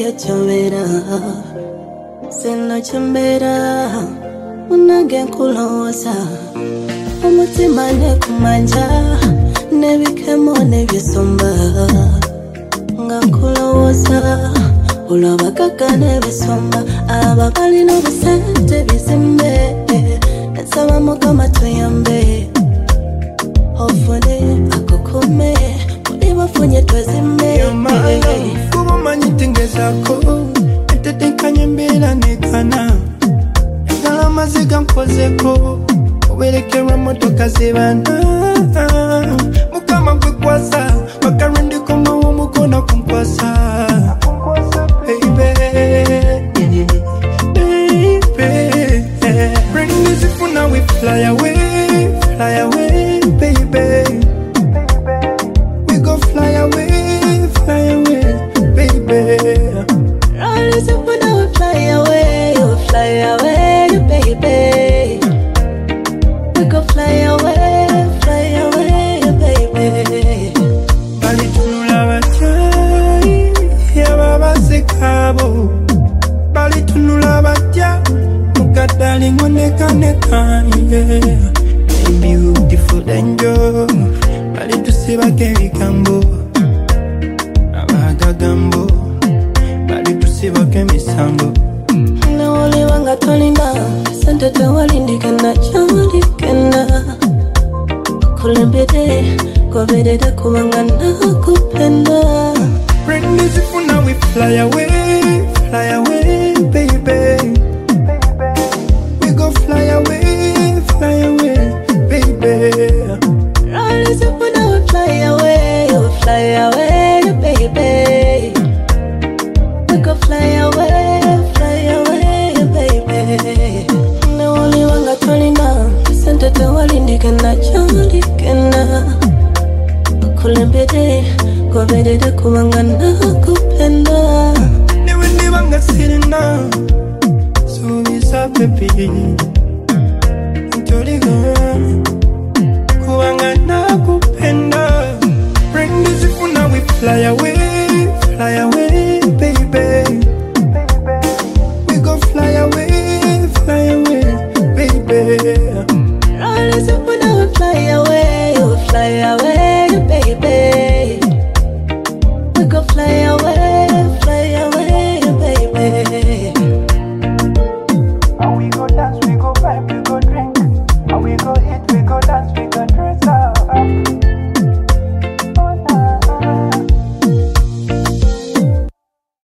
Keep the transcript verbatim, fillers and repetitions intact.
yo chomera Seno chomera Unage nkuloza Umutima ne kumanja Nebikemo nebisomba Nga nkuloza Ulabakaka nebisomba Ababali no bisente bizimbe Nsaba mukama tuyambe Ofune akokome Ulibafunye twezimbe Yamala Kubo manyitinge zako Etetenkanye mbila nekana Ndala maziga mkozeko Uwelekewa motoka zibana Mukama kwekwasa Wakarendi koma umukona kumkwasa Baby Baby Bring this if now we fly away Fly away baby We go fly away Fly away baby Run this if now we fly away You fly away baby We go fly away Fly away baby Bali tunula bachai Ya baba sekabo Bali tunula bacha Mukadali ngoneka neka yeah. Beautiful angel Bali tusiba kevikambo Abaga gambo Bali tusiba kemisambo Na wale wanga tolinda Sante tawalindi kena chawali kena Kulembede Kwa bedede kuwanga na kupenda Bring this if now we fly away Fly away baby We go fly away Fly away baby Run this if now we fly away You fly away baby We go fly away Fly away baby Na wale wanga tolinda Sante tawalindi kena chawali kena Kulembede Kwa bedede kuwanga na kupenda Niwe niwanga sirina So isa baby Ntoliga Kuwanga na kupenda Bring this if now we fly away Fly away baby We go fly away Fly away baby Run this if now we fly away You fly away baby We go fly away Fly away baby And we go dance, we go vibe, we go drink And we go eat, we go